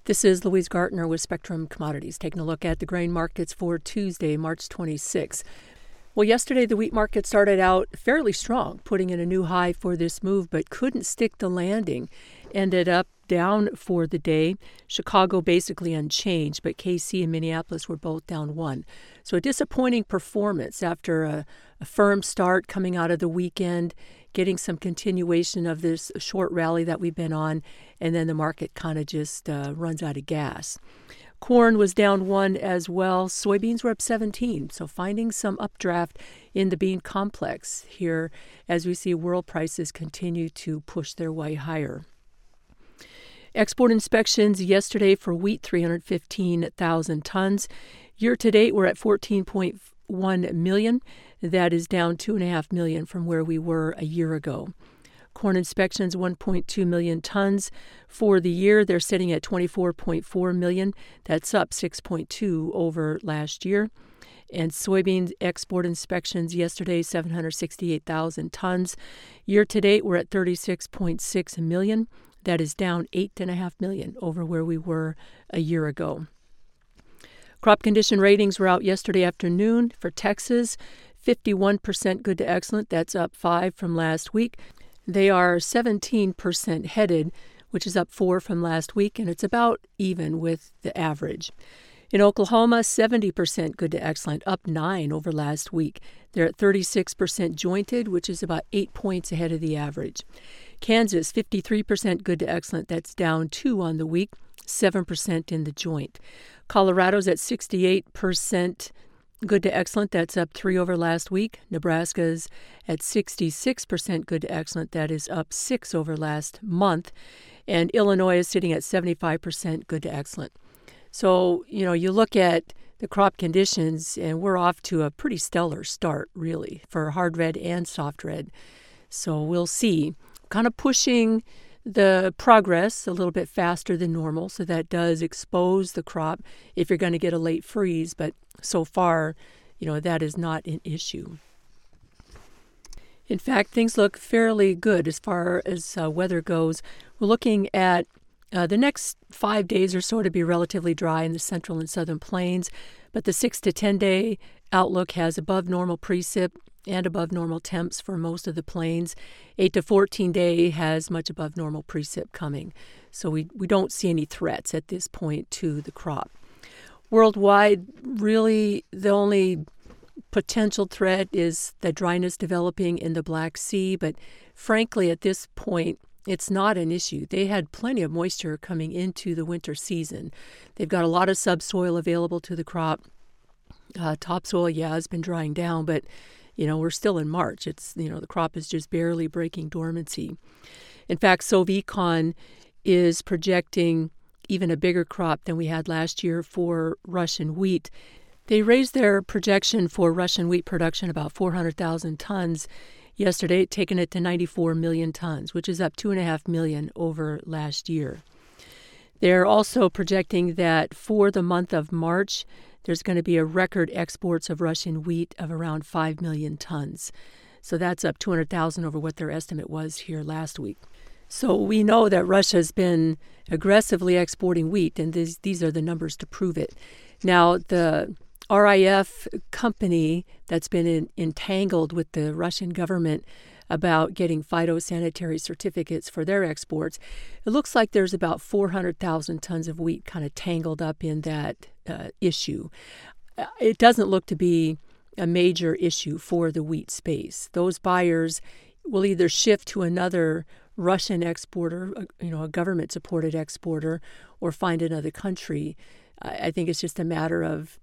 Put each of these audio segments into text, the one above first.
This is Louise Gartner with Spectrum Commodities, taking a look at the grain markets for Tuesday, March 26. Well, yesterday the wheat market started out fairly strong, putting in a new high for this move, but couldn't stick the landing. Ended up down for the day. Chicago basically unchanged, but KC and Minneapolis were both down 1. So a disappointing performance after a firm start coming out of the weekend, getting some continuation of this short rally that we've been on, and then the market kind of just runs out of gas. Corn was down 1 as well. Soybeans were up 17, so finding some updraft in the bean complex here as we see world prices continue to push their way higher. Export inspections yesterday for wheat, 315,000 tons. Year to date, we're at 14.1 million. That is down 2.5 million from where we were a year ago. Corn inspections, 1.2 million tons. For the year, they're sitting at 24.4 million. That's up 6.2 over last year. And soybean export inspections yesterday, 768,000 tons. Year to date, we're at 36.6 million. That is down 8.5 million over where we were a year ago. Crop condition ratings were out yesterday afternoon for Texas, 51% good to excellent. That's up 5 from last week. They are 17% headed, which is up 4 from last week, and it's about even with the average. In Oklahoma, 70% good to excellent, up 9 over last week. They're at 36% jointed, which is about 8 points ahead of the average. Kansas, 53% good to excellent. That's down 2 on the week, 7% in the joint. Colorado's at 68% good to excellent. That's up 3 over last week. Nebraska's at 66% good to excellent. That is up 6 over last month. And Illinois is sitting at 75% good to excellent. So, you look at the crop conditions, and we're off to a pretty stellar start, really, for hard red and soft red. So we'll see. Kind of pushing the progress a little bit faster than normal, so that does expose the crop if you're going to get a late freeze. But so far, that is not an issue. In fact, things look fairly good as far as weather goes. We're looking at the next 5 days or so to be relatively dry in the central and southern plains, but the 6 to 10 day outlook has above normal precip and above normal temps for most of the plains. 8 to 14 day has much above normal precip coming. So we don't see any threats at this point to the crop. Worldwide, really the only potential threat is the dryness developing in the Black Sea, but frankly at this point it's not an issue. They had plenty of moisture coming into the winter season. They've got a lot of subsoil available to the crop. Topsoil, has been drying down, but we're still in March. It's, the crop is just barely breaking dormancy. In fact, Sovecon is projecting even a bigger crop than we had last year for Russian wheat. They raised their projection for Russian wheat production about 400,000 tons yesterday, taking it to 94 million tons, which is up 2.5 million over last year. They're also projecting that for the month of March, there's going to be a record exports of Russian wheat of around 5 million tons. So that's up 200,000 over what their estimate was here last week. So we know that Russia's been aggressively exporting wheat, and these are the numbers to prove it. Now, the RIF company that's been entangled with the Russian government about getting phytosanitary certificates for their exports, it looks like there's about 400,000 tons of wheat kind of tangled up in that issue. It doesn't look to be a major issue for the wheat space. Those buyers will either shift to another Russian exporter, a government-supported exporter, or find another country. I think it's just a matter of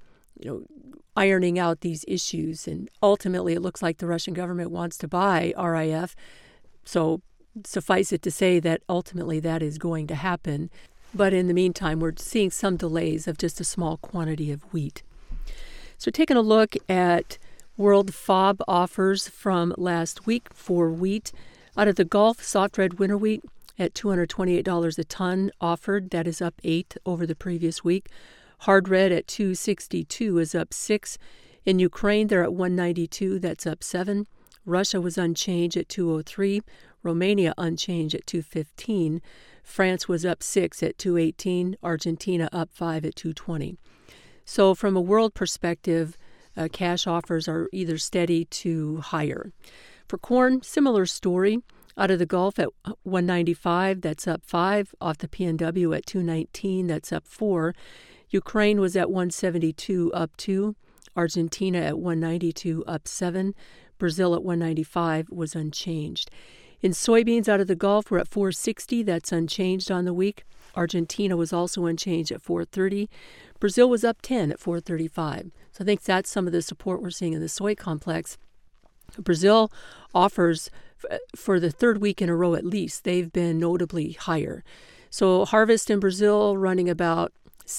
ironing out these issues. And ultimately, it looks like the Russian government wants to buy RIF. So suffice it to say that ultimately that is going to happen. But in the meantime, we're seeing some delays of just a small quantity of wheat. So taking a look at world FOB offers from last week for wheat. Out of the Gulf, soft red winter wheat at $228 a ton offered. That is up 8 over the previous week. Hard red at $262 is up 6. In Ukraine, they're at $192. That's up 7. Russia was unchanged at $203. Romania unchanged at $215. France was up 6 at 218. Argentina up 5 at 220. So from a world perspective, cash offers are either steady to higher. For corn, similar story. Out of the Gulf at 195, that's up 5. Off the PNW at 219, that's up 4. Ukraine was at 172, up 2. Argentina at 192, up 7. Brazil at 195 was unchanged. In soybeans out of the Gulf, we're at 460. That's unchanged on the week. Argentina was also unchanged at 430. Brazil was up 10 at 435. So I think that's some of the support we're seeing in the soy complex. Brazil offers, for the third week in a row at least, they've been notably higher. So harvest in Brazil running about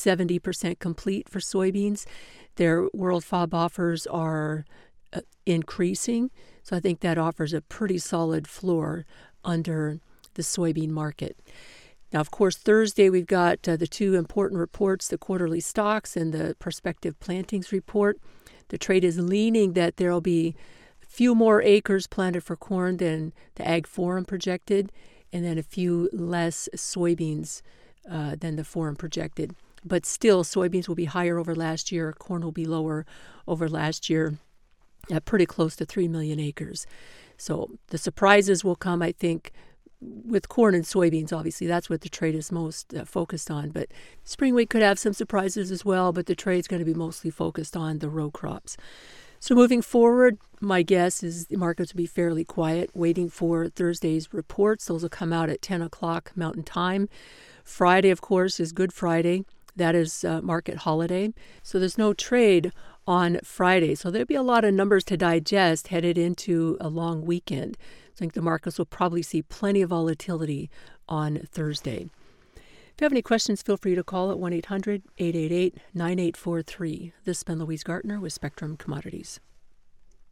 70% complete for soybeans. Their world FOB offers are increasing. So I think that offers a pretty solid floor under the soybean market. Now, of course, Thursday we've got the two important reports, the quarterly stocks and the prospective plantings report. The trade is leaning that there will be a few more acres planted for corn than the Ag Forum projected, and then a few less soybeans than the Forum projected. But still, soybeans will be higher over last year. Corn will be lower over last year, at pretty close to 3 million acres. So the surprises will come, I think, with corn and soybeans. Obviously, that's what the trade is most focused on. But spring wheat could have some surprises as well, but the trade's going to be mostly focused on the row crops. So moving forward, my guess is the markets will be fairly quiet, waiting for Thursday's reports. Those will come out at 10 o'clock Mountain Time. Friday, of course, is Good Friday. That is market holiday. So there's no trade on Friday. So there'll be a lot of numbers to digest headed into a long weekend. I think the markets will probably see plenty of volatility on Thursday. If you have any questions, feel free to call at 1-800-888-9843. This has been Louise Gartner with Spectrum Commodities.